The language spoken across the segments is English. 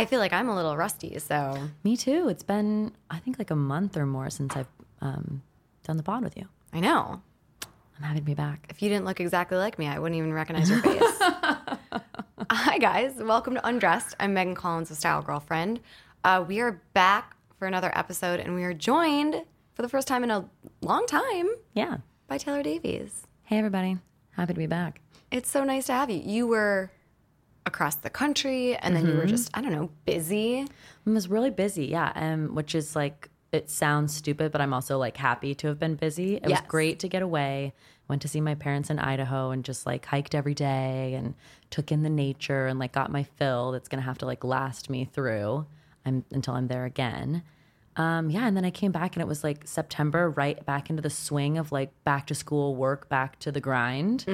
I feel like I'm a little rusty, so. Me too. It's been, I think, like a month or more since I've done the pod with you. I know. I'm happy to be back. If you didn't look exactly like me, I wouldn't even recognize your face. Hi, guys. Welcome to Undressed. I'm Megan Collins, a style girlfriend. We are back for another episode, and we are joined for the first time in a long time by Taylor Davies. Hey, everybody. Happy to be back. It's so nice to have you. You were across the country, and then you were just, I don't know, busy. I was really busy, which is like, it sounds stupid, but I'm also like happy to have been busy. It was great to get away. Went to see my parents in Idaho and just like hiked every day and took in the nature and like got my fill that's going to have to like last me through until I'm there again. And then I came back and it was like September, right back into the swing of like back to school, work, back to the grind.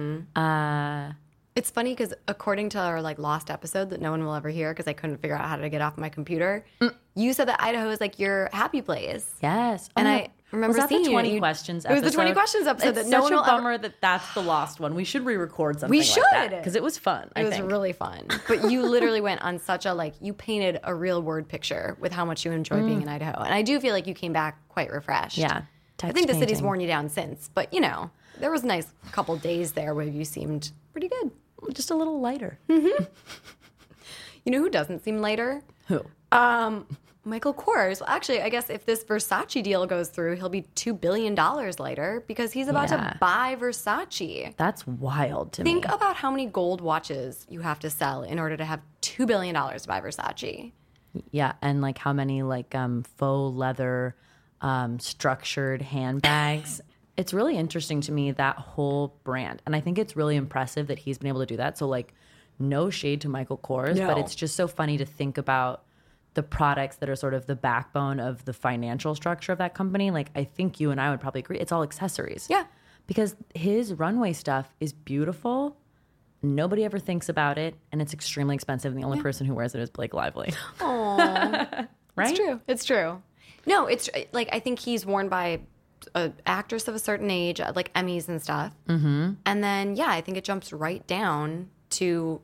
It's funny because according to our like lost episode that no one will ever hear because I couldn't figure out how to get off my computer, you said that Idaho is like your happy place. Yes. And I remember was that seeing the 20 you. questions It episode? was the 20 questions episode It's that no one such will a bummer ever. that that's the lost one. We should re-record something We should. like that because it was fun. It was really fun. But you literally went on such a like you painted a real word picture with how much you enjoy being in Idaho, and I do feel like you came back quite refreshed. Yeah. I think the city's worn you down since, but you know there was a nice couple days there where you seemed pretty good. Just a little lighter. You know who doesn't seem lighter? Who? Michael Kors. Well, actually, I guess if this Versace deal goes through, he'll be $2 billion lighter because he's about to buy Versace. That's wild to me. Think about how many gold watches you have to sell in order to have $2 billion to buy Versace. Yeah, and like how many like faux leather structured handbags. It's really interesting to me, that whole brand. And I think it's really impressive that he's been able to do that. So like no shade to Michael Kors, but it's just so funny to think about the products that are sort of the backbone of the financial structure of that company. Like I think you and I would probably agree. It's all accessories. Yeah. Because his runway stuff is beautiful. Nobody ever thinks about it. And it's extremely expensive. And the only person who wears it is Blake Lively. Aww. Right? It's true. It's true. No, it's like I think he's worn by an actress of a certain age, like Emmys and stuff. Mm-hmm. And then, I think it jumps right down to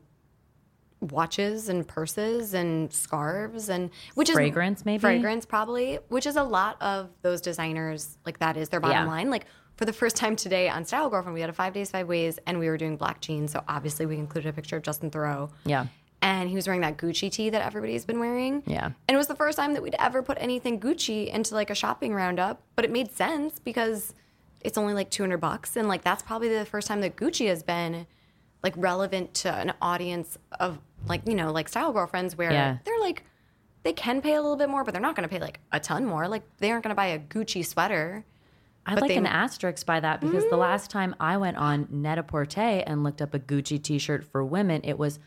watches and purses and scarves and fragrance, maybe fragrance, probably, which is a lot of those designers. Like that is their bottom line. Like for the first time today on Style Girlfriend, we had a 5 days, 5 ways, and we were doing black jeans. So obviously we included a picture of Justin Theroux. Yeah. And he was wearing that Gucci tee that everybody's been wearing. Yeah. And it was the first time that we'd ever put anything Gucci into like a shopping roundup. But it made sense because it's only like $200. And like that's probably the first time that Gucci has been like relevant to an audience of like, you know, like Style Girlfriends where they're like, they can pay a little bit more, but they're not going to pay like a ton more. Like they aren't going to buy a Gucci sweater. I'd like an asterisk by that because the last time I went on Net-a-Porter and looked up a Gucci t-shirt for women, it was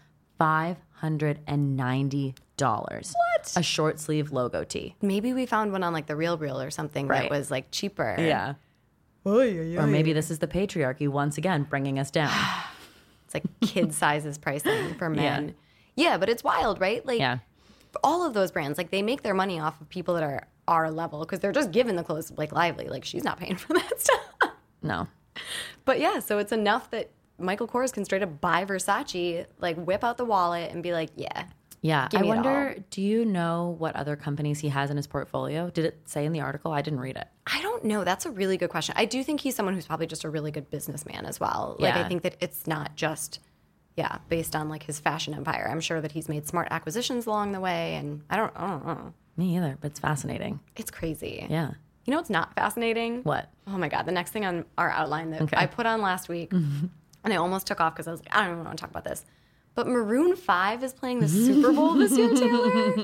$590. What? A short sleeve logo tee. Maybe we found one on like the Real or something that was like cheaper. Yeah. Or maybe this is the patriarchy once again bringing us down. It's like kid sizes pricing for men. Yeah, but it's wild, right? Like all of those brands, like they make their money off of people that are our level because they're just giving the clothes to Blake Lively. Like she's not paying for that stuff. No. But so it's enough that Michael Kors can straight up buy Versace, like whip out the wallet and be like, Yeah. Give me I it wonder, all. do you know what other companies he has in his portfolio? Did it say in the article? I didn't read it. I don't know. That's a really good question. I do think he's someone who's probably just a really good businessman as well. Like I think that it's not just, based on like his fashion empire. I'm sure that he's made smart acquisitions along the way, and I don't know. Me either, but it's fascinating. It's crazy. Yeah. You know what's not fascinating? What? Oh my God. The next thing on our outline that I put on last week, and I almost took off because I was like, I don't even want to talk about this. But Maroon 5 is playing the Super Bowl this year, Taylor.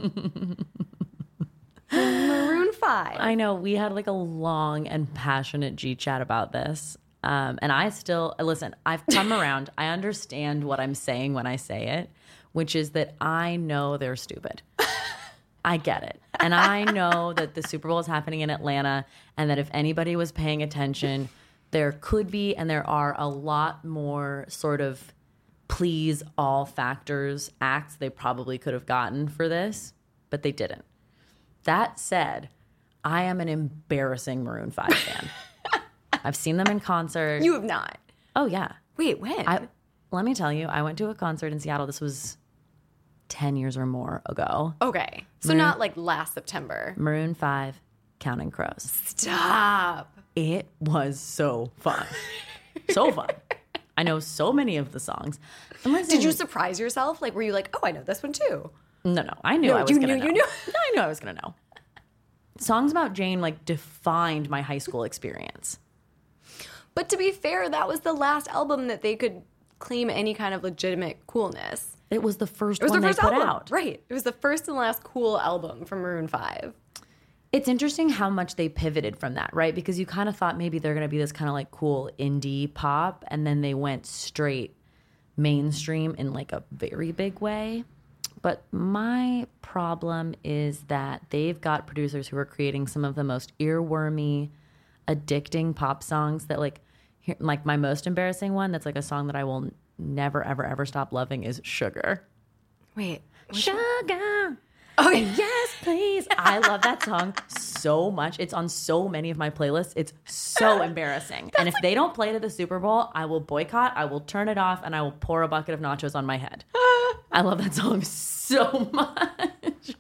Maroon 5. I know. We had like a long and passionate G chat about this. And I still, listen, I've come around. I understand what I'm saying when I say it, which is that I know they're stupid. I get it. And I know that the Super Bowl is happening in Atlanta and that if anybody was paying attention, there could be and there are a lot more sort of please all factors acts they probably could have gotten for this, but they didn't. That said, I am an embarrassing Maroon 5 fan. I've seen them in concert. You have not. Oh, yeah. Wait, when? Let me tell you, I went to a concert in Seattle. This was 10 years or more ago. Okay. So not like last September. Maroon 5, Counting Crows. Stop. It was so fun. So fun. I know so many of the songs. And listen, Did you surprise yourself? Like, were you like, oh, I know this one too? No, I knew I was going to know. You knew? No, I knew I was going to know. Songs About Jane, like, defined my high school experience. But to be fair, that was the last album that they could claim any kind of legitimate coolness. It was the first It was one the first they put album. out. Right. It was the first and last cool album from Maroon 5. It's interesting how much they pivoted from that, right? Because you kind of thought maybe they're going to be this kind of like cool indie pop, and then they went straight mainstream in like a very big way. But my problem is that they've got producers who are creating some of the most earwormy, addicting pop songs that like my most embarrassing one that's like a song that I will never, ever, ever stop loving is Sugar. Wait. Sugar. Okay. Yes, please. I love that song so much. It's on so many of my playlists. It's so embarrassing. And if they don't play it at the Super Bowl, I will boycott, I will turn it off, and I will pour a bucket of nachos on my head. I love that song so much.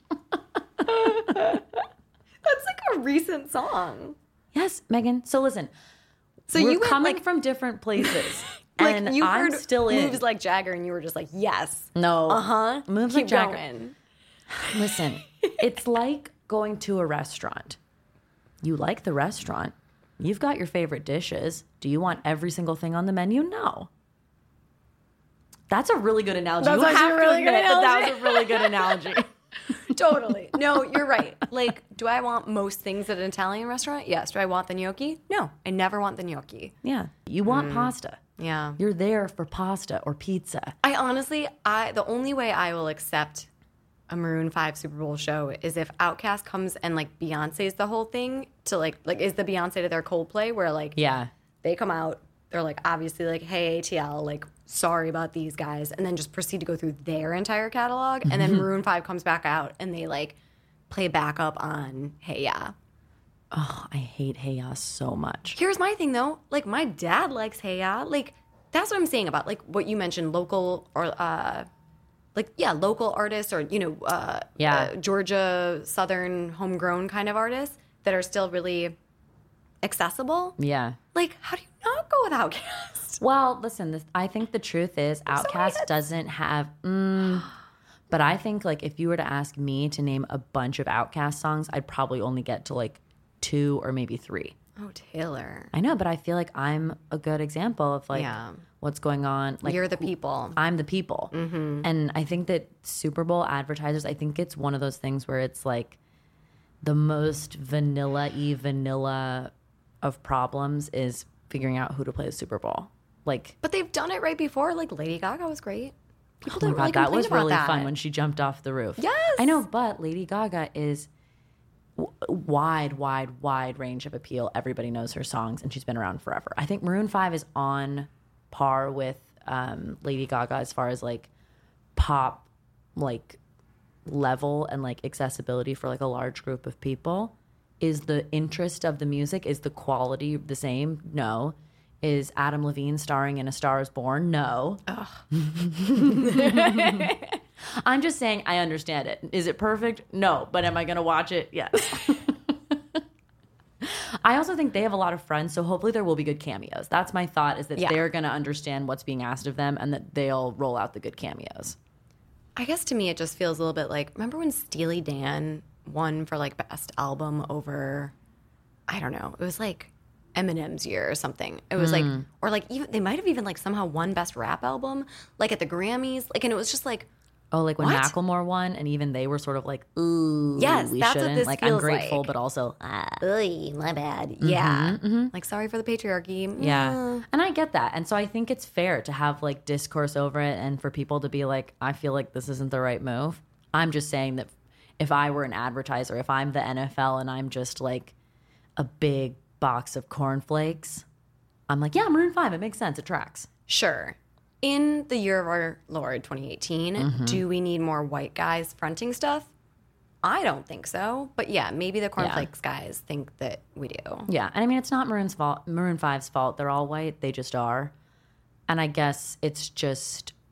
That's like a recent song. Yes, Megan. So listen. So we're you went, coming like, from different places. like and you I'm heard still in. moves like Jagger, and you were just like, yes. No. Uh-huh. Moves Keep like Jagger. going. Listen, it's like going to a restaurant. You like the restaurant. You've got your favorite dishes. Do you want every single thing on the menu? No. That's a really good analogy. That's You actually have a to really admit good that analogy. was a really good analogy. Totally. No, you're right. Like, do I want most things at an Italian restaurant? Yes. Do I want the gnocchi? No, I never want the gnocchi. Yeah. You want pasta. Yeah. You're there for pasta or pizza. I honestly, the only way I will accept a Maroon 5 Super Bowl show is if Outkast comes and like Beyonce's the whole thing to like is the Beyonce to their Coldplay where like Yeah. they come out, they're like obviously like, hey ATL, like sorry about these guys, and then just proceed to go through their entire catalog, and then Maroon 5 comes back out and they like play back up on Hey Ya. Oh, I hate Hey Ya so much. Here's my thing though, like my dad likes Hey Ya, like that's what I'm saying about like what you mentioned, local or local artists or Georgia Southern homegrown kind of artists that are still really accessible. Yeah. Like, how do you not go with Outkast? Well, listen, I think the truth is Outkast doesn't have, but I think like if you were to ask me to name a bunch of Outkast songs, I'd probably only get to like 2 or maybe 3. Oh, Taylor. I know, but I feel like I'm a good example of like what's going on. Like You're the people. I'm the people. Mm-hmm. And I think that Super Bowl advertisers, I think it's one of those things where it's like the most vanilla of problems is figuring out who to play the Super Bowl. Like, But they've done it right before. Like, Lady Gaga was great. People oh my don't really God, that complain was about really that. fun when she jumped off the roof. Yes. I know, but Lady Gaga is wide range of appeal. Everybody knows her songs, and she's been around forever. I think Maroon 5 is on par with Lady Gaga as far as like pop like level and like accessibility for like a large group of people. Is the interest of the music, is the quality the same? No. Is Adam Levine starring in A Star Is Born? No. I'm just saying I understand it. Is it perfect? No. But am I going to watch it? Yes. I also think they have a lot of friends, so hopefully there will be good cameos. That's my thought, is that they're going to understand what's being asked of them and that they'll roll out the good cameos. I guess to me it just feels a little bit like, remember when Steely Dan won for like best album over, I don't know, it was like Eminem's year or something. It was like, or like even they might have even like somehow won best rap album like at the Grammys, like, and it was just like, oh, like when what? Macklemore won and even they were sort of like, ooh, yes, we that's shouldn't. what this like feels I'm grateful, like. but also Oy, my bad. Yeah. Like, sorry for the patriarchy. Yeah. And I get that. And so I think it's fair to have like discourse over it and for people to be like, I feel like this isn't the right move. I'm just saying that if I were an advertiser, if I'm the NFL and I'm just like a big box of cornflakes, I'm like, yeah, Maroon 5, it makes sense. It tracks. Sure. In the year of our Lord, 2018, do we need more white guys fronting stuff? I don't think so. But yeah, maybe the cornflakes guys think that we do. Yeah. And I mean, it's not Maroon 5's fault. They're all white. They just are. And I guess it's just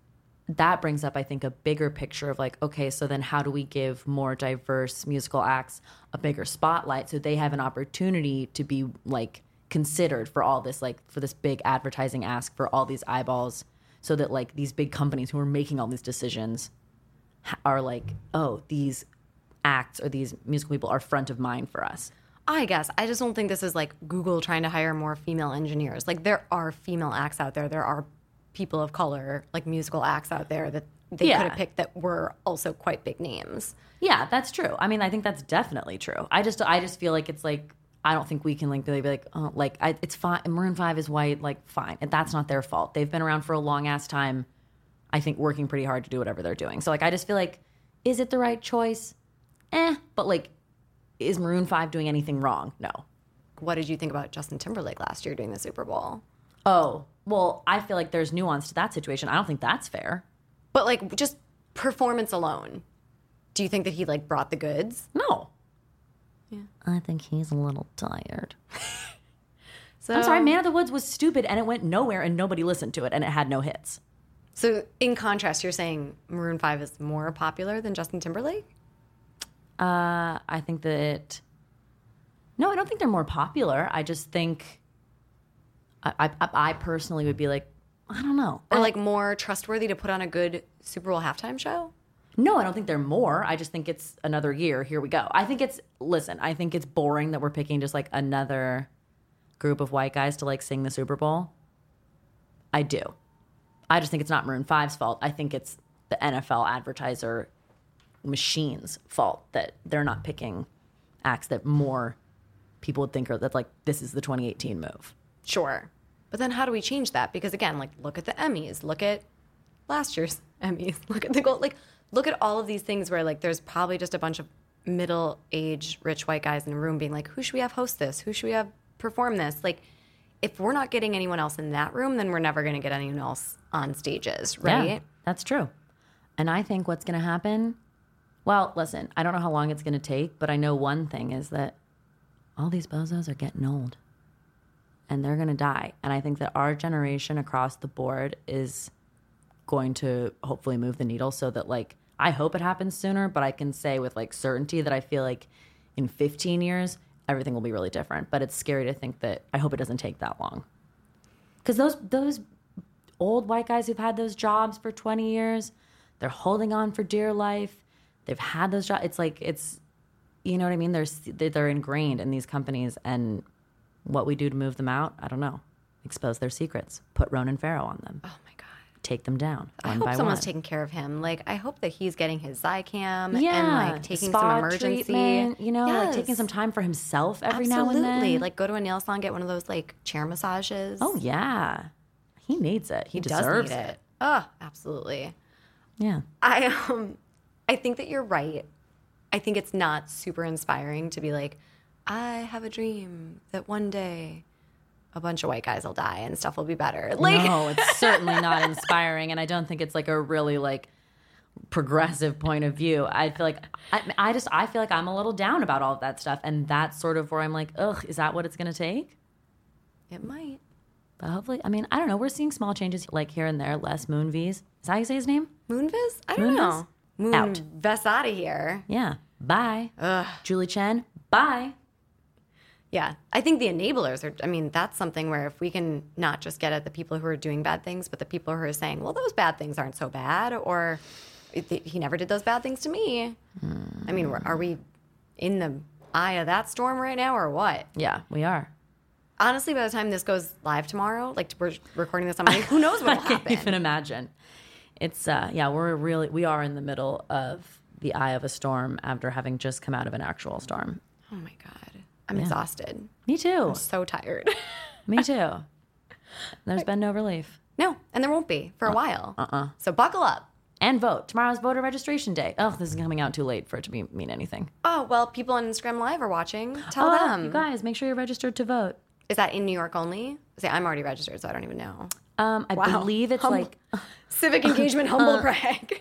that brings up, I think, a bigger picture of like, okay, so then how do we give more diverse musical acts a bigger spotlight so they have an opportunity to be like considered for all this, like for this big advertising ask for all these eyeballs, so that like these big companies who are making all these decisions are like, oh, these acts or these musical people are front of mind for us. I guess. I just don't think this is like Google trying to hire more female engineers. Like there are female acts out there. There are people of color, like musical acts out there that they could have picked that were also quite big names. Yeah, that's true. I mean, I think that's definitely true. I just feel like it's like, I don't think we can like be like, oh, like it's fine. Maroon 5 is white, like fine. And that's not their fault. They've been around for a long ass time, I think, working pretty hard to do whatever they're doing. So like, I just feel like, is it the right choice? But like, is Maroon 5 doing anything wrong? No. What did you think about Justin Timberlake last year doing the Super Bowl? Oh, well, I feel like there's nuance to that situation. I don't think that's fair. But like, just performance alone, do you think that he like brought the goods? No. Yeah. I think he's a little tired. So I'm sorry, Man of the Woods was stupid and it went nowhere and nobody listened to it and it had no hits. So in contrast, you're saying Maroon 5 is more popular than Justin Timberlake? I think that... No, I don't think they're more popular. I just think... I personally would be like, I don't know. Or like more trustworthy to put on a good Super Bowl halftime show? No, I don't think they're more. I just think it's another year. Here we go. I think it's boring that we're picking just like another group of white guys to like sing the Super Bowl. I do. I just think it's not Maroon 5's fault. I think it's the NFL advertiser machine's fault that they're not picking acts that more people would think are that like this is the 2018 move. Sure. But then how do we change that? Because again, like look at the Emmys, look at last year's Emmys, look at the gold, like look at all of these things where like there's probably just a bunch of middle-aged rich white guys in a room being like, who should we have host this? Who should we have perform this? Like if we're not getting anyone else in that room, then we're never going to get anyone else on stages, right? Yeah, that's true. And I think what's going to happen, well, listen, I don't know how long it's going to take, but I know one thing is that all these bozos are getting old and they're going to die. And I think that our generation across the board is going to hopefully move the needle so that like, I hope it happens sooner, but I can say with like certainty that I feel like in 15 years, everything will be really different. But it's scary to think that I hope it doesn't take that long. Because those old white guys who've had those jobs for 20 years, they're holding on for dear life. They've had those jobs. It's like, it's, you know what I mean? They're ingrained in these companies, and what we do to move them out, I don't know. Expose their secrets. Put Ronan Farrow on them. Oh my God. Take them down I one hope by someone's one. taking care of him. Like, I hope that he's getting his Zycam and like taking spa some emergency, treatment, you know, like Yes. taking some time for himself every Absolutely. now and then. Like go to a nail salon, get one of those like chair massages. Oh yeah, he needs it. He does deserves need it. Oh, absolutely. Yeah. I think that you're right. I think it's not super inspiring to be like, I have a dream that one day a bunch of white guys will die and stuff will be better. Like, No, it's certainly not inspiring, and I don't think it's like a really like progressive point of view. I feel like I feel like I'm a little down about all of that stuff, and that's sort of where I'm like, ugh, is that what it's going to take? it might. But hopefully, I mean, I don't know. We're seeing small changes like here and there. Les Moonves. Is that how you say his name? Moonves? I don't Moonves? know. Moon Out. Vest out of here. Yeah. Bye. Ugh. Julie Chen. Bye. Yeah. I think the enablers are, I mean, that's something where if we can not just get at the people who are doing bad things, but the people who are saying, well, those bad things aren't so bad, or he never did those bad things to me. I mean, are we in the eye of that storm right now or what? Yeah, we are. Honestly, by the time this goes live tomorrow, like we're recording this on Monday, who knows what will I can't happen? even imagine. It's yeah, we are in the middle of the eye of a storm after having just come out of an actual storm. Oh my God. I'm exhausted. Me too. I'm so tired. Me too. There's been no relief. No, and there won't be for a while. So buckle up. And vote. Tomorrow's voter registration day. Oh, this is coming out too late for it to mean anything. Oh, well, people on Instagram Live are watching. Tell them. You guys, make sure you're registered to vote. Is that in New York only? See, I'm already registered, so I don't even know. I Wow. believe it's Humble. like Civic engagement, humble brag.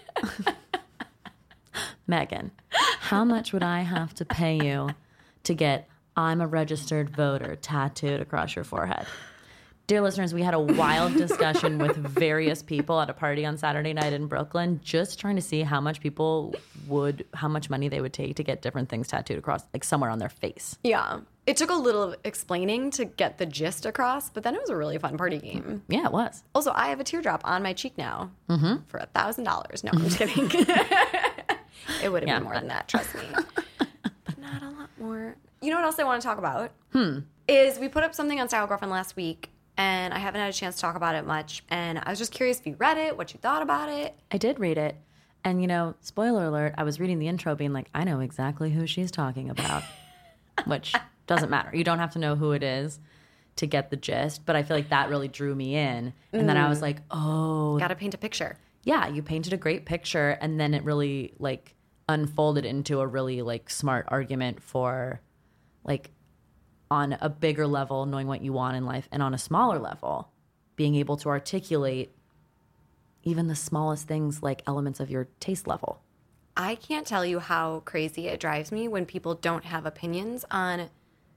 Megan, how much would I have to pay you to get "I'm a registered voter" tattooed across your forehead? Dear listeners, we had a wild discussion with various people at a party on Saturday night in Brooklyn, just trying to see how much money they would take to get different things tattooed across, like somewhere on their face. Yeah. It took a little explaining to get the gist across, but then it was a really fun party game. Yeah, it was. Also, I have a teardrop on my cheek now for $1,000. No, I'm just kidding. It would have been more than that, trust me. But not a lot more. You know what else I want to talk about? Is we put up something on Style Girlfriend last week, and I haven't had a chance to talk about it much. And I was just curious if you read it, what you thought about it. I did read it. And, you know, spoiler alert, I was reading the intro being like, I know exactly who she's talking about, which doesn't matter. You don't have to know who it is to get the gist. But I feel like that really drew me in. And then I was like, oh. Got to paint a picture. Yeah, you painted a great picture. And then it really, like, unfolded into a really, like, smart argument for, like, on a bigger level, knowing what you want in life, and on a smaller level, being able to articulate even the smallest things like elements of your taste level. I can't tell you how crazy it drives me when people don't have opinions on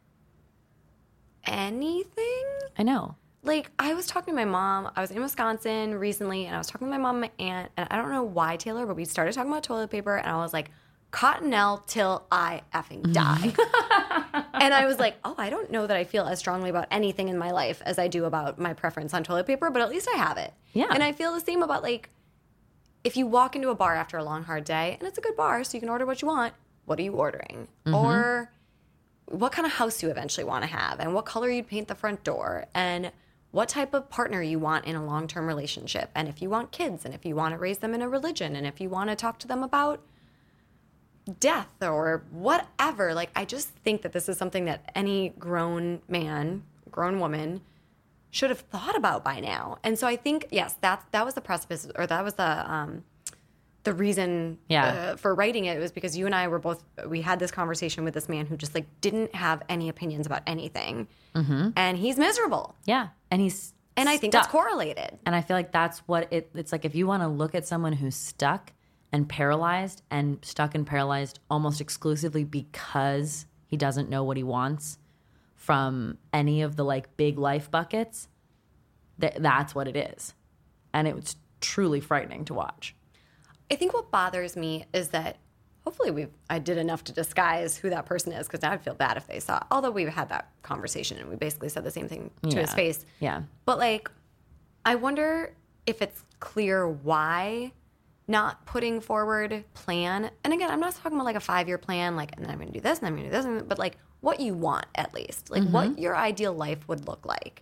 anything. I know. Like, I was talking to my mom. I was in Wisconsin recently, and I was talking to my mom and my aunt, and I don't know why, Taylor, but we started talking about toilet paper, and I was like, Cottonelle till I effing die. And I was like, oh, I don't know that I feel as strongly about anything in my life as I do about my preference on toilet paper, but at least I have it. Yeah. And I feel the same about, like, if you walk into a bar after a long, hard day, and it's a good bar, so you can order what you want, what are you ordering? Or what kind of house you eventually want to have, and what color you'd paint the front door, and what type of partner you want in a long-term relationship, and if you want kids, and if you want to raise them in a religion, and if you want to talk to them about death or whatever. Like, I just think that this is something that any grown man, grown woman should have thought about by now. And so I think, yes, that was the precipice, or that was the reason for writing it. It was because you and I we had this conversation with this man who just, like, didn't have any opinions about anything. And he's miserable. Yeah. And I think that's correlated. And I feel like that's what it's like. If you want to look at someone who's stuck and paralyzed, and stuck and paralyzed almost exclusively because he doesn't know what he wants from any of the, like, big life buckets, that's what it is. And it was truly frightening to watch. I think what bothers me is that hopefully I did enough to disguise who that person is, because now I'd feel bad if they saw, although we've had that conversation and we basically said the same thing to his face. Yeah. But, like, I wonder if it's clear why not putting forward plan. And again, I'm not talking about, like, a 5-year plan, like, and then I'm going to do this and I'm going to do this, but, like, what you want at least, like what your ideal life would look like.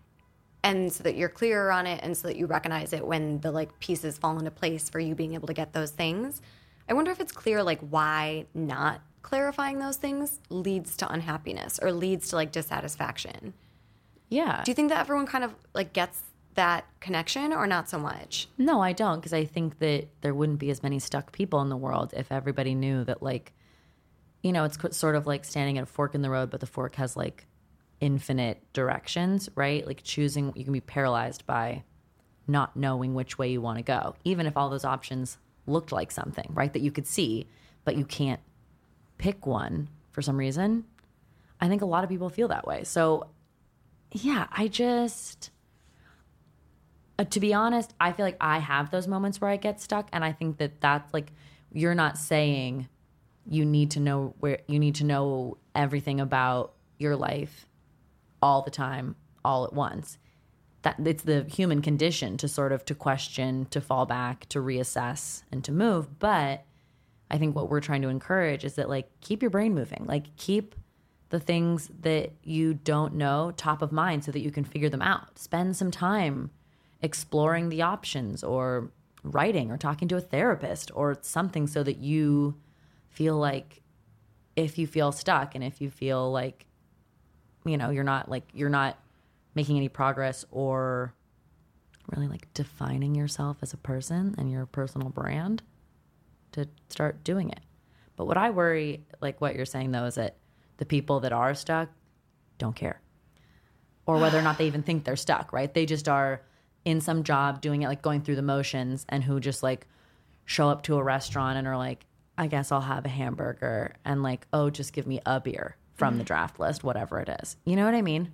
And so that you're clearer on it, and so that you recognize it when the, like, pieces fall into place for you being able to get those things. I wonder if it's clear, like, why not clarifying those things leads to unhappiness or leads to, like, dissatisfaction. Yeah. Do you think that everyone kind of, like, gets that connection, or not so much? No, I don't, because I think that there wouldn't be as many stuck people in the world if everybody knew that, like, you know, it's sort of like standing at a fork in the road, but the fork has, like, infinite directions, right? Like, choosing, you can be paralyzed by not knowing which way you want to go, even if all those options looked like something, right, that you could see, but you can't pick one for some reason. I think a lot of people feel that way. So, yeah, I just... to be honest, I feel like I have those moments where I get stuck, and I think that that's, like, you're not saying you need to know everything about your life all the time, all at once. That it's the human condition to sort of to question, to fall back, to reassess, and to move. But I think what we're trying to encourage is that, like, keep your brain moving, like, keep the things that you don't know top of mind so that you can figure them out. Spend some time exploring the options, or writing, or talking to a therapist or something, so that you feel like, if you feel stuck and if you feel like, you know, you're not making any progress or really, like, defining yourself as a person and your personal brand, to start doing it. But what I worry, like what you're saying though, is that the people that are stuck don't care, or whether or not they even think they're stuck, right? They just are in some job doing it, like, going through the motions, and who just, like, show up to a restaurant and are like, I guess I'll have a hamburger, and, like, oh, just give me a beer from the draft list, whatever it is. You know what I mean?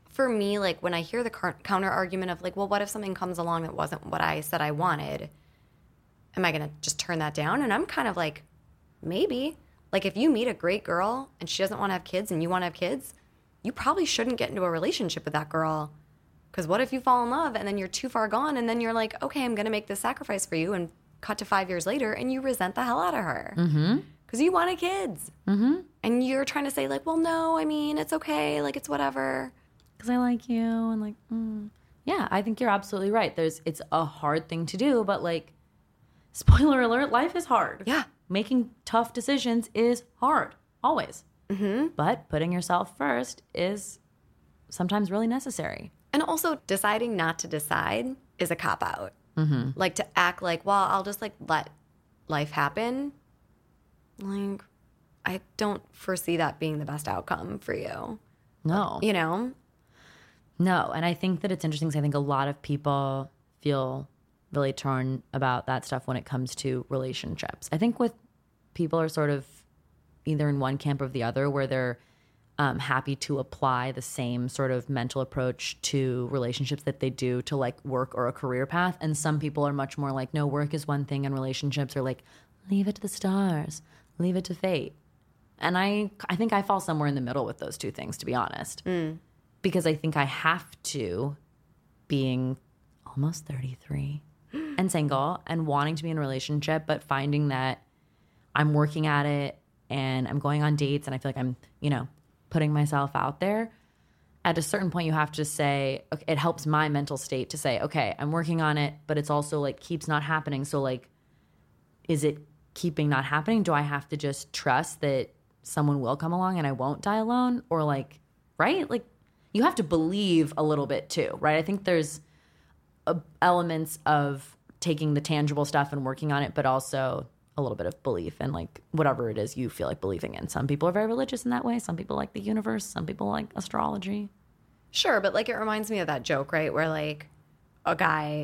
for me, like when I hear the counter argument of like, well, what if something comes along that wasn't what I said I wanted? Am I going to just turn that down? And I'm kind of like, maybe. Like if you meet a great girl and she doesn't want to have kids and you want to have kids, you probably shouldn't get into a relationship with that girl. Because what if you fall in love and then you're too far gone and then you're like, okay, I'm going to make this sacrifice for you, and cut to 5 years later and you resent the hell out of her. Because you wanted kids. And you're trying to say like, well, no, I mean, it's okay. Like, it's whatever. Because I like you. And like, yeah, I think you're absolutely right. It's a hard thing to do, but like, spoiler alert, life is hard. Yeah. Making tough decisions is hard, always. But putting yourself first is sometimes really necessary. And also deciding not to decide is a cop-out. Like to act like, well, I'll just like let life happen. Like, I don't foresee that being the best outcome for you. No. You know? No. And I think that it's interesting because I think a lot of people feel really torn about that stuff when it comes to relationships. I think with people are sort of either in one camp or the other, where they're happy to apply the same sort of mental approach to relationships that they do to like work or a career path. And some people are much more like, no, work is one thing and relationships are like, leave it to the stars, leave it to fate. And I think I fall somewhere in the middle with those two things, to be honest. Because I think I have to, being almost 33 and single and wanting to be in a relationship, but finding that I'm working at it and I'm going on dates and I feel like I'm, putting myself out there. At a certain point, you have to say, okay, it helps my mental state to say, okay, I'm working on it, but it's also like keeps not happening. So like, is it keeping not happening? Do I have to just trust that someone will come along and I won't die alone? Or like, right? Like you have to believe a little bit too, right? I think there's elements of taking the tangible stuff and working on it, but also a little bit of belief and like whatever it is you feel like believing in. Some people are very religious in that way. Some people like the universe. Some people like astrology. Sure, but like it reminds me of that joke, right? Where like a guy,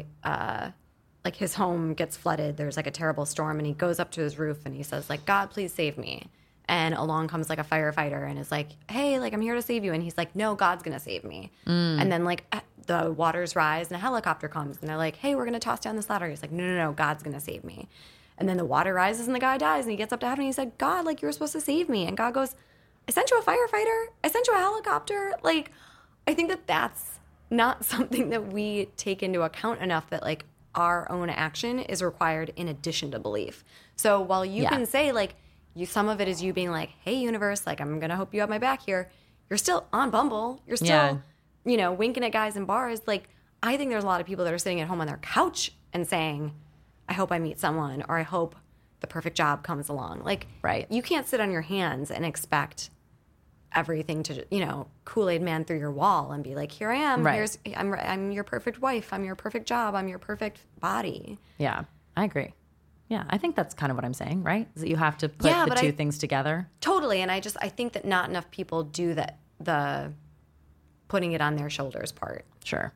like his home gets flooded. There's like a terrible storm and he goes up to his roof and he says like, God, please save me. And along comes like a firefighter and is like, hey, like I'm here to save you. And he's like, no, God's going to save me. And then like the waters rise and a helicopter comes and they're like, hey, we're going to toss down this ladder. He's like, no, God's going to save me. And then the water rises and the guy dies and he gets up to heaven and he said, God, like you were supposed to save me. And God goes, I sent you a firefighter. I sent you a helicopter. Like, I think that that's not something that we take into account enough, that like our own action is required in addition to belief. So while you can say like, some of it is you being like, hey, universe, like I'm going to hope you have my back here. You're still on Bumble. You're still, winking at guys in bars. Like, I think there's a lot of people that are sitting at home on their couch and saying, I hope I meet someone, or I hope the perfect job comes along. Like, right. You can't sit on your hands and expect everything to, Kool-Aid man through your wall and be like, here I am. Right. I'm your perfect wife. I'm your perfect job. I'm your perfect body. Yeah, I agree. Yeah, I think that's kind of what I'm saying, right? Is that you have to put the two things together. Totally. And I think that not enough people do that, the putting it on their shoulders part. Sure.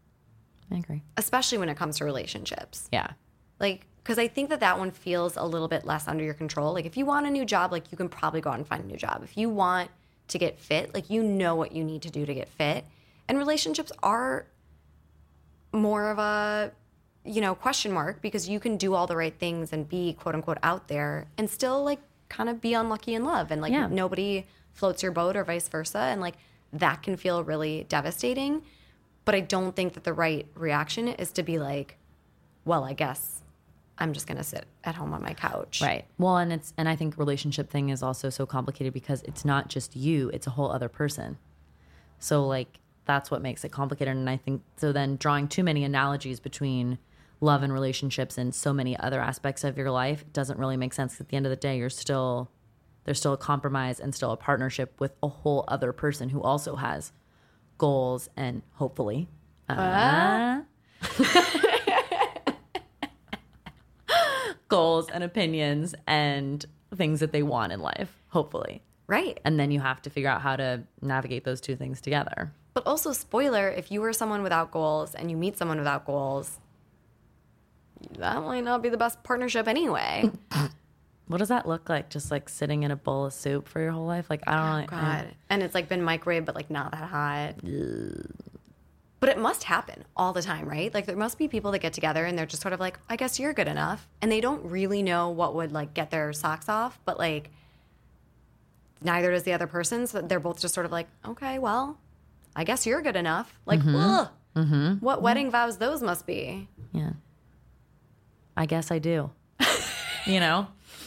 I agree. Especially when it comes to relationships. Yeah. Like, because I think that one feels a little bit less under your control. Like, if you want a new job, like, you can probably go out and find a new job. If you want to get fit, like, you know what you need to do to get fit. And relationships are more of a, question mark, because you can do all the right things and be, quote unquote, out there and still, like, kind of be unlucky in love. And, like, nobody floats your boat or vice versa. And, like, that can feel really devastating. But I don't think that the right reaction is to be like, well, I guess I'm just going to sit at home on my couch. Right. Well, and I think relationship thing is also so complicated because it's not just you, it's a whole other person. So like, that's what makes it complicated. And I think, so then drawing too many analogies between love and relationships and so many other aspects of your life doesn't really make sense. At the end of the day, there's still a compromise and still a partnership with a whole other person who also has goals and hopefully, goals and opinions and things that they want in life, hopefully. Right. And then you have to figure out how to navigate those two things together. But also, spoiler, if you were someone without goals and you meet someone without goals, that might not be the best partnership anyway. What does that look like? Just like sitting in a bowl of soup for your whole life? Like, I don't know. God. And it's like been microwaved, but like not that hot. But it must happen all the time, right? Like there must be people that get together and they're just sort of like, I guess you're good enough. And they don't really know what would like get their socks off, but like neither does the other person. So they're both just sort of like, okay, well, I guess you're good enough. Like, ugh, what wedding vows those must be. Yeah. I guess I do. You know?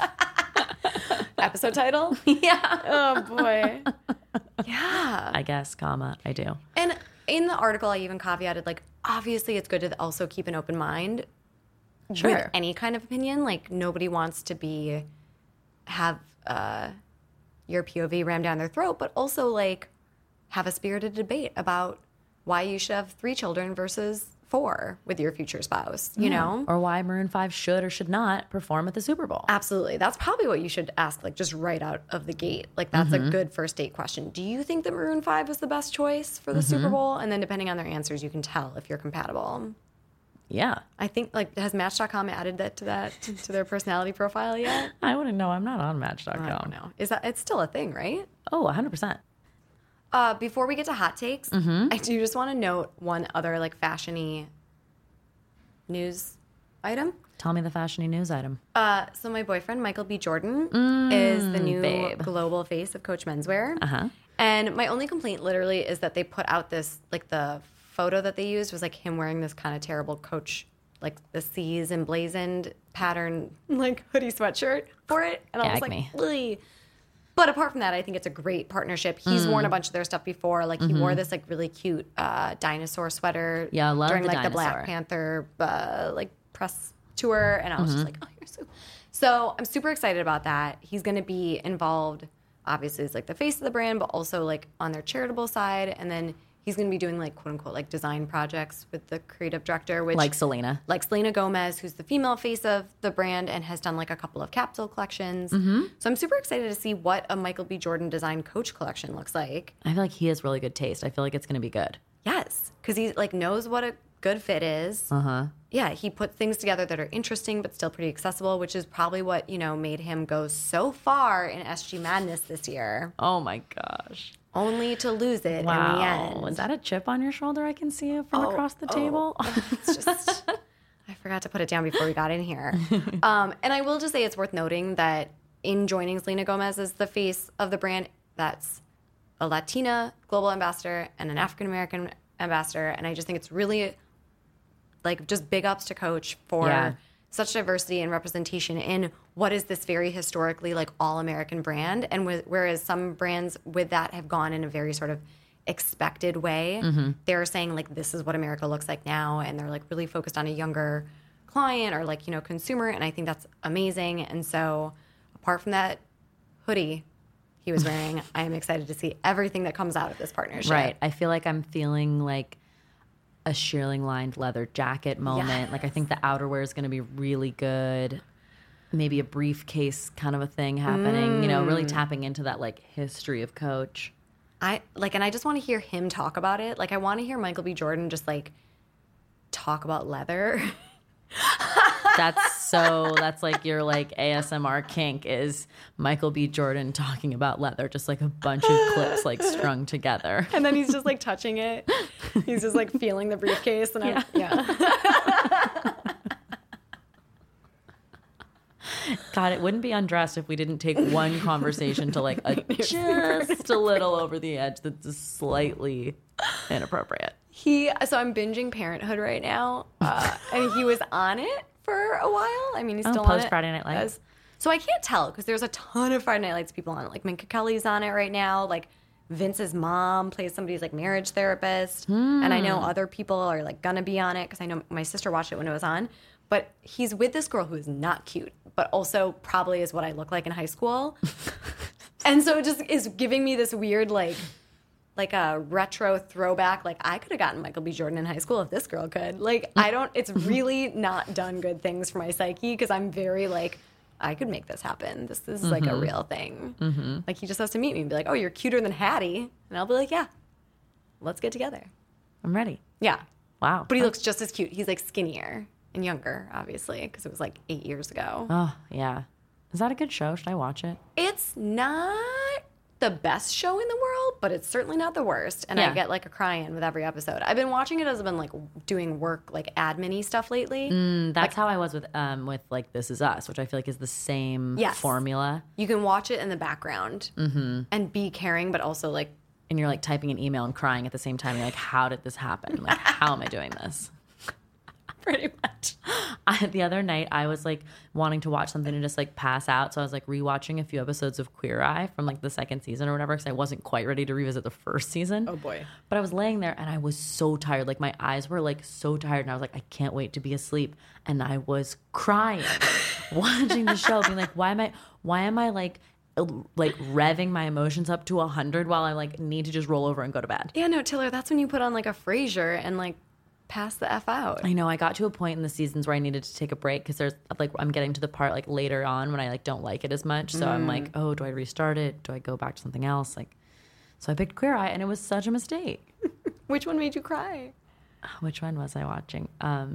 Episode title? Yeah. Oh, boy. Yeah. I guess, comma, I do. And in the article, I even caveated, like, obviously it's good to also keep an open mind Sure. with any kind of opinion. Like, nobody wants to have your POV rammed down their throat, but also, like, have a spirited debate about why you should have 3 children versus 4 with your future spouse, you know? Or why Maroon 5 should or should not perform at the Super Bowl. Absolutely. That's probably what you should ask, like, just right out of the gate. Like, that's a good first date question. Do you think that Maroon 5 was the best choice for the Super Bowl? And then depending on their answers, you can tell if you're compatible. Yeah. I think, like, has Match.com added that to their personality profile yet? I wouldn't know. I'm not on Match.com. I don't know. It's still a thing, right? Oh, 100%. Before we get to hot takes, I do just want to note one other, like, fashion-y news item. Tell me the fashion-y news item. So my boyfriend, Michael B. Jordan, is the new global face of Coach Menswear. Uh-huh. And my only complaint literally is that they put out this, like, the photo that they used was, like, him wearing this kind of terrible Coach, like, the C's emblazoned pattern, like, hoodie sweatshirt for it. And I was like, ugh. But apart from that, I think it's a great partnership. He's worn a bunch of their stuff before. Like, he wore this, like, really cute dinosaur sweater I love during, the like, dinosaur. the Black Panther, like, press tour. And I was just like, oh, you're so I'm super excited about that. He's going to be involved, obviously, as, like, the face of the brand, but also, like, on their charitable side. And then he's going to be doing, like, quote-unquote, like, design projects with the creative director, which... Like Selena. Like Selena Gomez, who's the female face of the brand and has done, like, a couple of capsule collections. So I'm super excited to see what a Michael B. Jordan designed Coach collection looks like. I feel like he has really good taste. I feel like it's going to be good. Yes, because he, like, knows what a good fit is. Uh-huh. Yeah, he puts things together that are interesting but still pretty accessible, which is probably what, you know, made him go so far in SG Madness this year. Oh, my gosh. Only to lose it in the end. Is that a chip on your shoulder? I can see it from across the table. It's just, I forgot to put it down before we got in here. And I will just say it's worth noting that in joining Selena Gomez as the face of the brand, that's a Latina global ambassador and an African-American ambassador. And I just think it's really, like, just big ups to Coach for such diversity and representation in what is this very historically, like, all-American brand. And whereas some brands with that have gone in a very sort of expected way, they're saying, like, this is what America looks like now. And they're, like, really focused on a younger client or, like, you know, consumer. And I think that's amazing. And so apart from that hoodie he was wearing, I am excited to see everything that comes out of this partnership. Right. I feel like I'm feeling like a shearling lined leather jacket moment. Yes. Like, I think the outerwear is going to be really good. Maybe a briefcase kind of a thing happening, you know, really tapping into that, like, history of Coach. And I just want to hear him talk about it. Like, I want to hear Michael B. Jordan just, like, talk about leather. That's like your, like, ASMR kink is Michael B. Jordan talking about leather, just like a bunch of clips, like, strung together. And then he's just, like, touching it. He's just, like, feeling the briefcase. And God, it wouldn't be undressed if we didn't take one conversation to, like, just a little over the edge that's just slightly inappropriate. So I'm binging Parenthood right now, and he was on it for a while. I mean, he's still on it. Post Friday Night Lights. So I can't tell because there's a ton of Friday Night Lights people on it. Like, Minka Kelly's on it right now. Like, Vince's mom plays somebody's, like, marriage therapist. And I know other people are, like, gonna be on it because I know my sister watched it when it was on. But he's with this girl who is not cute, but also probably is what I look like in high school. And so it just is giving me this weird, like a retro throwback. Like, I could have gotten Michael B. Jordan in high school if this girl could. Like, it's really not done good things for my psyche because I'm very, like, I could make this happen. This is, like, a real thing. Like, he just has to meet me and be like, oh, you're cuter than Hattie. And I'll be like, yeah, let's get together. I'm ready. Yeah. Wow. But he looks just as cute. He's, like, skinnier and younger, obviously, because it was, like, 8 years ago. Oh, yeah. Is that a good show? Should I watch it? It's not the best show in the world, but it's certainly not the worst. And I get like a cry in with every episode. I've been watching it as I've been like doing work, like admin-y stuff lately. That's how I was with like This Is Us, which I feel like is the same formula. You can watch it in the background and be caring, but also like. And you're like typing an email and crying at the same time. You're like, how did this happen? Like, how am I doing this? Pretty much. The other night, I was like wanting to watch something to just like pass out. So I was like rewatching a few episodes of Queer Eye from like the second season or whatever, because I wasn't quite ready to revisit the first season. Oh boy. But I was laying there and I was so tired. Like my eyes were like so tired. And I was like, I can't wait to be asleep. And I was crying watching the show, being like, why am I like revving my emotions up to 100 while I like need to just roll over and go to bed? Yeah, no, Taylor, that's when you put on like a Frasier and like pass the F out. I know. I got to a point in the seasons where I needed to take a break because there's like I'm getting to the part like later on when I like don't like it as much. So I'm like, oh, do I restart it? Do I go back to something else? Like, so I picked Queer Eye and it was such a mistake. Which one made you cry? Which one was I watching?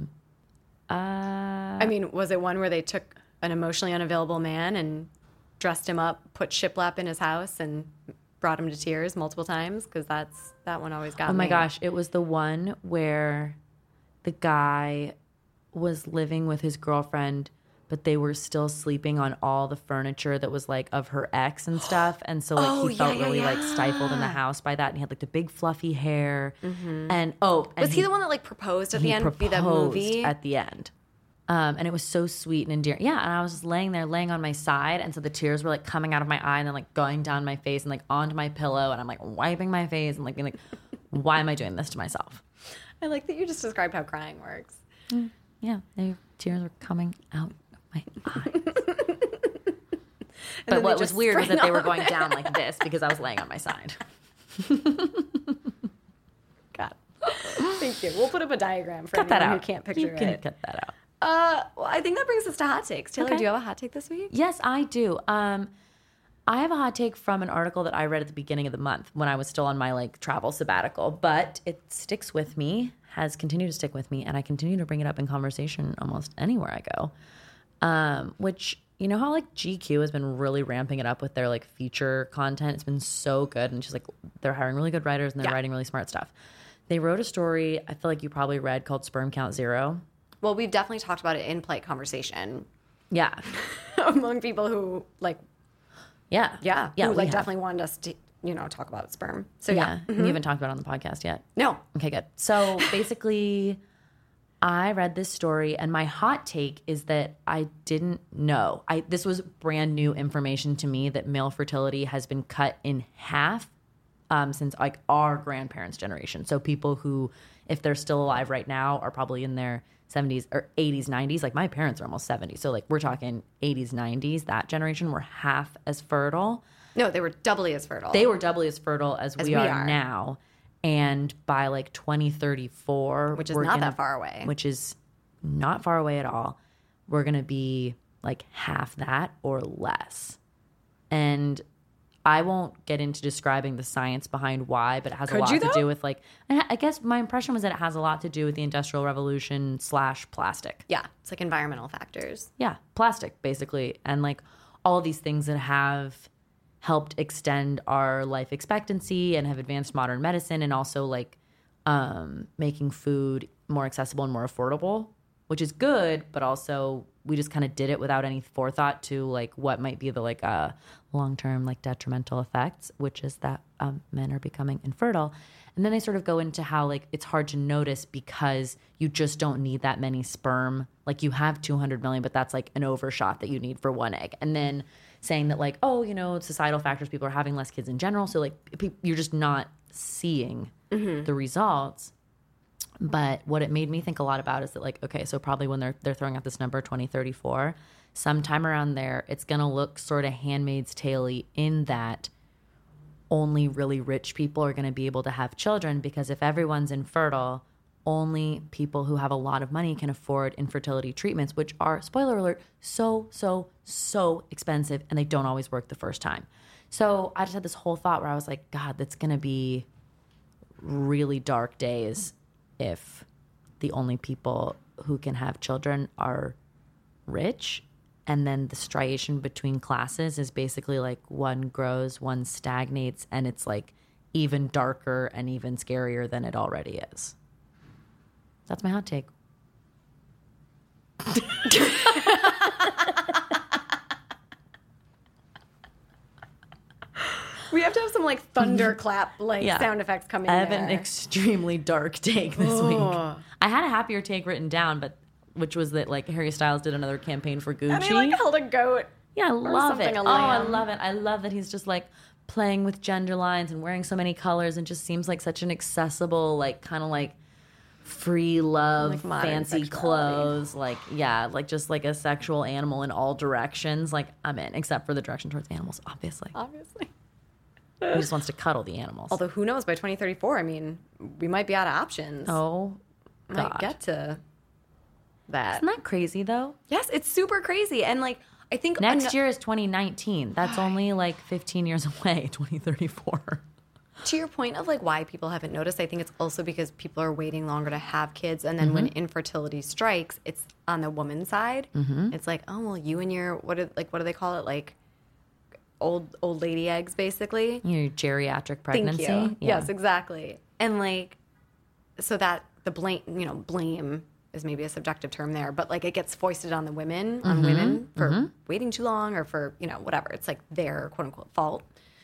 I mean, was it one where they took an emotionally unavailable man and dressed him up, put shiplap in his house, and brought him to tears multiple times? Because that one always got me. Oh my gosh, it was the one where the guy was living with his girlfriend, but they were still sleeping on all the furniture that was like of her ex and stuff. And so like he felt really like stifled in the house by that. And he had like the big fluffy hair. And was he the one that like proposed at the end? Be that movie at the end. And it was so sweet and endearing. Yeah, and I was just laying on my side, and so the tears were like coming out of my eye and then like going down my face and like onto my pillow, and I'm like wiping my face and like being like, why am I doing this to myself? I like that you just described how crying works. Yeah, tears were coming out of my eyes. But what was weird was that they were going down like this because I was laying on my side. God. Thank you. We'll put up a diagram for anyone who can't picture it. You can cut that out. Well, I think that brings us to hot takes. Taylor, do you have a hot take this week? Yes, I do. I have a hot take from an article that I read at the beginning of the month when I was still on my like travel sabbatical, but it sticks with me, has continued to stick with me, and I continue to bring it up in conversation almost anywhere I go. Which, you know how like GQ has been really ramping it up with their like feature content? It's been so good, and just like they're hiring really good writers and they're writing really smart stuff. They wrote a story I feel like you probably read called Sperm Count Zero. Well, we've definitely talked about it in polite conversation. Yeah. Among people who like Yeah. who like definitely wanted us to, talk about sperm. So yeah. We haven't talked about it on the podcast yet. No. Okay, good. So basically I read this story and my hot take is that I didn't know. This was brand new information to me that male fertility has been cut in half since like our grandparents' generation. So people who, if they're still alive right now, are probably in their 70s or 80s, 90s. Like my parents are almost 70. So like we're talking 80s, 90s. That generation were half as fertile. No, they were doubly as fertile. They were doubly as fertile as we are now. And by like 2034, which is not that far away. Which is not far away at all. We're going to be like half that or less. And I won't get into describing the science behind why, but it has a lot to do with like, I guess my impression was that it has a lot to do with the Industrial Revolution / plastic. Yeah, it's like environmental factors. Yeah, plastic basically. And like all of these things that have helped extend our life expectancy and have advanced modern medicine, and also like making food more accessible and more affordable, which is good, but also we just kind of did it without any forethought to like what might be the like long-term like detrimental effects, which is that men are becoming infertile. And then they sort of go into how like it's hard to notice because you just don't need that many sperm. Like you have 200 million, but that's like an overshot that you need for one egg. And then saying that like, oh, societal factors, people are having less kids in general. So like you're just not seeing the results. But what it made me think a lot about is that like, okay, so probably when they're throwing out this number 2034, sometime around there, it's going to look sort of Handmaid's Tale-y in that only really rich people are going to be able to have children, because if everyone's infertile, only people who have a lot of money can afford infertility treatments, which are, spoiler alert, so expensive, and they don't always work the first time. So I just had this whole thought where I was like, God, that's going to be really dark days if the only people who can have children are rich. And then the striation between classes is basically like one grows, one stagnates, and it's like even darker and even scarier than it already is. That's my hot take. We have to have some like thunderclap sound effects coming. I have an extremely dark take this week. I had a happier take written down, which was that like Harry Styles did another campaign for Gucci. And he like held a goat. Yeah, I love it. A Oh, I love it. I love that he's just like playing with gender lines and wearing so many colors and just seems like such an accessible, like kind of like free love, like fancy clothes. Like, yeah, like just like a sexual animal in all directions. Like, I'm in, except for the direction towards animals, obviously. He just wants to cuddle the animals. Although, who knows, by 2034, I mean, we might be out of options. Oh, God. Might get to that. Isn't that crazy, though? Yes, it's super crazy. And, like, I think... Next year is 2019. That's only, like, 15 years away, 2034. To your point of, like, why people haven't noticed, I think it's also because people are waiting longer to have kids. And then when infertility strikes, it's on the woman's side. It's like, oh, well, you and your... What do they call it? Like... old lady eggs, basically. Your geriatric pregnancy. Thank you. Yeah. Yes, exactly. And like, so that the blame is maybe a subjective term there, but like it gets foisted on the women, for waiting too long or for, whatever. It's like their quote unquote fault.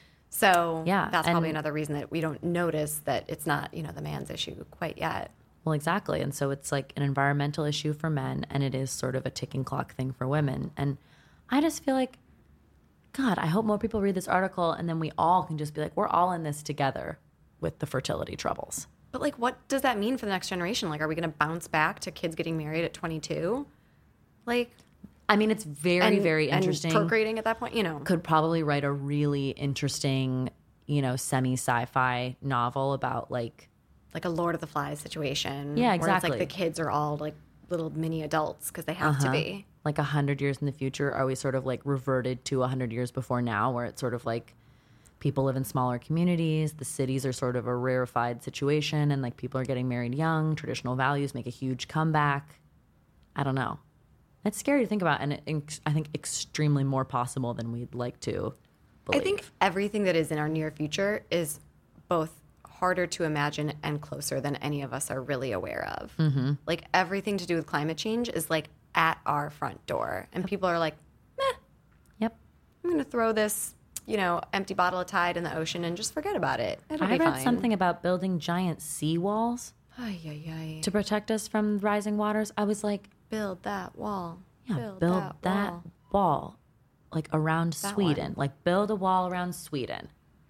So that's probably another reason that we don't notice that it's not, the man's issue quite yet. Well, exactly. And so it's like an environmental issue for men and it is sort of a ticking clock thing for women. And I just feel like, God, I hope more people read this article and then we all can just be like, we're all in this together with the fertility troubles. But like, what does that mean for the next generation? Like, are we going to bounce back to kids getting married at 22? Like, I mean, it's very, very interesting. And procreating at that point, Could probably write a really interesting, semi-sci-fi novel about like a Lord of the Flies situation. Yeah, exactly. Where it's like the kids are all like little mini adults because they have to be. Like 100 years in the future, are we sort of like reverted to 100 years before now where it's sort of like people live in smaller communities, the cities are sort of a rarefied situation and like people are getting married young, traditional values make a huge comeback. I don't know. It's scary to think about and I think extremely more possible than we'd like to believe. I think everything that is in our near future is both harder to imagine and closer than any of us are really aware of. Like everything to do with climate change is like at our front door. And people are like, meh. Yep. I'm going to throw this, empty bottle of Tide in the ocean and just forget about it. It'll be fine. I read something about building giant seawalls to protect us from rising waters. I was like, build that wall. Yeah, build that wall. Like around Sweden. Like build a wall around Sweden.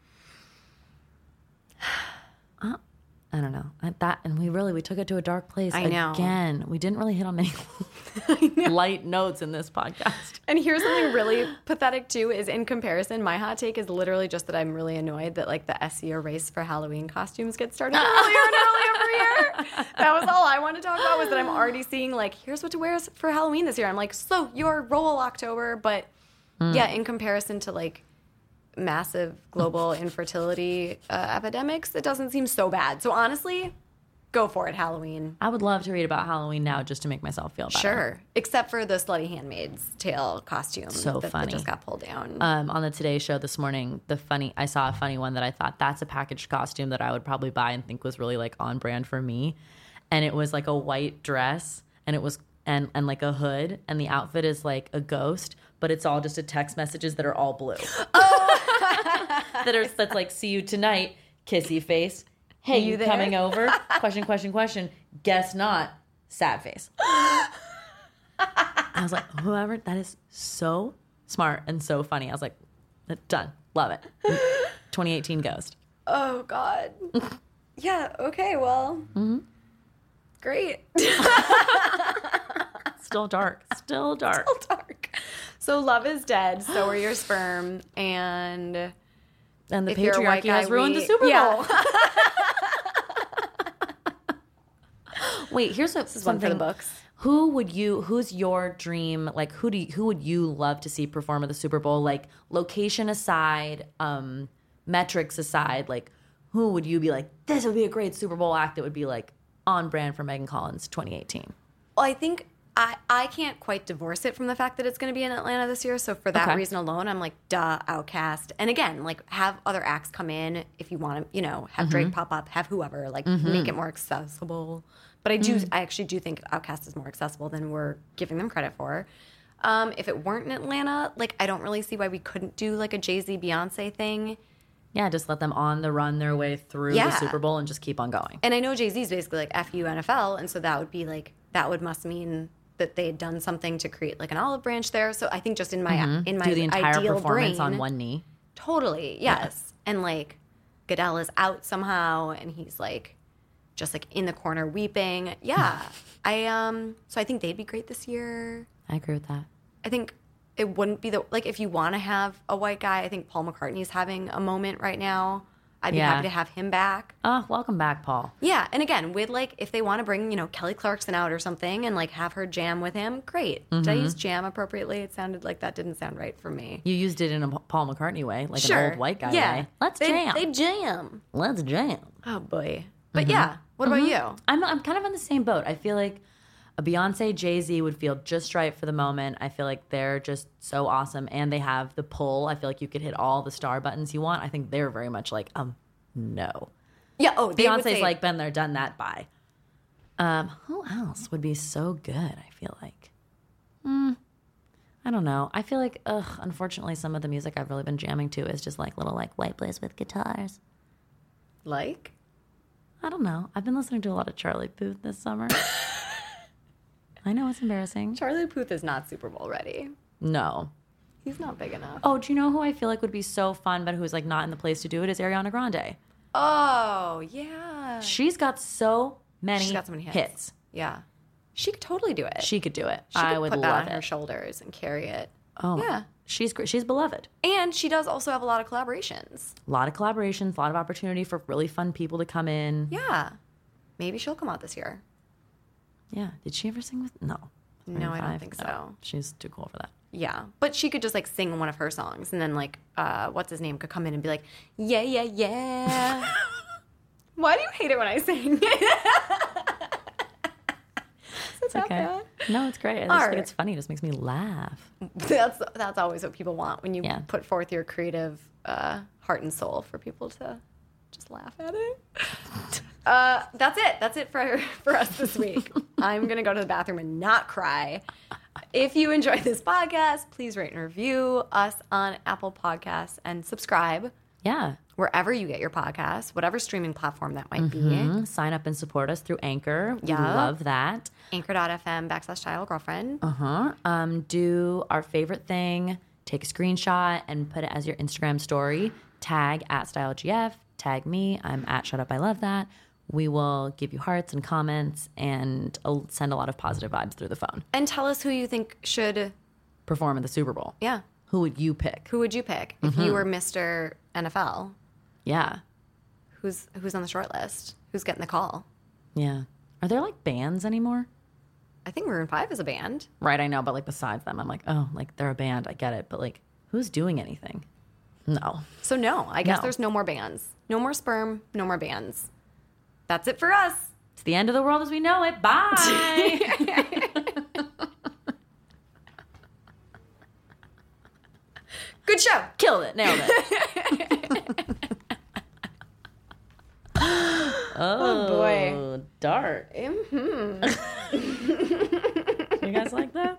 I don't know. And we took it to a dark place. I know. Again, we didn't really hit on any light notes in this podcast. And here's something really pathetic too, is in comparison, my hot take is literally just that I'm really annoyed that like the SEO race for Halloween costumes gets started earlier and earlier every year. That was all I wanted to talk about was that I'm already seeing like, here's what to wear for Halloween this year. I'm like, so your roll October, but yeah, in comparison to like massive global infertility epidemics, it doesn't seem so bad. So honestly, go for it, Halloween. I would love to read about Halloween now just to make myself feel better. Sure. Except for the Slutty Handmaid's Tale costume that just got pulled down. On the Today Show this morning, I saw a funny one that I thought that's a packaged costume that I would probably buy and think was really like on brand for me. And it was like a white dress and it was and like a hood and the outfit is like a ghost, but it's all just a text messages that are all blue. Oh. That's like, see you tonight, kissy face. Hey, you coming over? Question. Guess not. Sad face. I was like, whoever, that is so smart and so funny. I was like, done. Love it. 2018 ghost. Oh, God. Yeah, okay, well. Great. Still dark. Still dark. So love is dead. So are your sperm. And the patriarchy has ruined the Super Bowl. Yeah. Wait, here's this is one for the books. Who's your dream? Like, who would you love to see perform at the Super Bowl? Like, location aside, metrics aside, like, who would you be like, this would be a great Super Bowl act that would be like on brand for Megan Collins 2018? Well, I think I can't quite divorce it from the fact that it's going to be in Atlanta this year. So for that Okay. reason alone, I'm like, duh, Outkast. And again, like have other acts come in if you want to, have Drake pop up, have whoever, like make it more accessible. But I actually do think Outkast is more accessible than we're giving them credit for. If it weren't in Atlanta, like I don't really see why we couldn't do like a Jay-Z Beyonce thing. Yeah, just let them on the run their way through the Super Bowl and just keep on going. And I know Jay-Z's basically like F you NFL, and so that would be like must mean that they had done something to create like an olive branch there. So I think just in my Do the entire ideal performance brain, on one knee. totally, yes. And like Goodell is out somehow, and he's like just like in the corner weeping. Yeah, so I think they'd be great this year. I agree with that. I think it wouldn't be like if you want to have a white guy. I think Paul McCartney's having a moment right now. I'd be happy to have him back. Oh, welcome back, Paul. Yeah, and again, with like if they want to bring Kelly Clarkson out or something and like have her jam with him, great. Did I use jam appropriately? It sounded like that didn't sound right for me. You used it in a Paul McCartney way, like an old white guy way. Let's jam. They jam. Let's jam. Oh boy. But yeah, what about you? I'm kind of on the same boat. I feel like a Beyonce, Jay-Z would feel just right for the moment. I feel like they're just so awesome, and they have the pull. I feel like you could hit all the star buttons you want. I think they're very much like, no. Yeah. Oh, they would Beyonce's say, like been there, done that. By. Who else would be so good? I feel like. I don't know. I feel like, unfortunately, some of the music I've really been jamming to is just like little like white boys with guitars. like. I don't know. I've been listening to a lot of Charlie Puth this summer. I know it's embarrassing. Charlie Puth is not Super Bowl ready. No. He's not big enough. Oh, do you know who I feel like would be so fun, but who's like not in the place to do it? Is Ariana Grande. Oh yeah. She's got so many, She's got so many hits. hits. Yeah. She could totally do it. She could do it. She could I would put that love on her it. shoulders and carry it. Oh, Yeah. She's great. She's beloved. And she does also have a lot of collaborations. A lot of collaborations, a lot of opportunity for really fun people to come in. Yeah. Maybe she'll come out this year. Yeah. Did she ever sing with? No. No, I don't 25? think No. so. She's too cool for that. Yeah. But she could just like sing one of her songs and then like, what's his name could come in and be like, yeah, yeah, yeah. Why do you hate it when I sing? Is that bad? No, it's great. I just Art. think it's funny. It just makes me laugh. That's always what people want when you Yeah. put forth your creative heart and soul for people to just laugh at it. That's it. That's it for us this week. I'm going to go to the bathroom and not cry. If you enjoy this podcast, please rate and review us on Apple Podcasts and subscribe Yeah. wherever you get your podcasts, whatever streaming platform that might be. Sign up and support us through Anchor. We Yeah. love that. Anchor.fm/style-girlfriend. Do our favorite thing, take a screenshot and put it as your Instagram story. Tag @StyleGF. Tag me. I'm @ShutUpILoveThat. We will give you hearts and comments and send a lot of positive vibes through the phone. And tell us who you think should, Perform at the Super Bowl. yeah. Who would you pick? Who would you pick if you were Mr. NFL? Yeah. Who's on the short list? Who's getting the call? Yeah. Are there like bands anymore? I think Maroon 5 is a band. Right, I know, but like besides them, I'm like, oh, like they're a band. I get it. But like, who's doing anything? No. So no, I guess No. there's no more bands. No more sperm, no more bands. That's it for us. It's the end of the world as we know it. Bye. Good show. Killed it. Nailed it. Oh boy. Dart. You guys like that?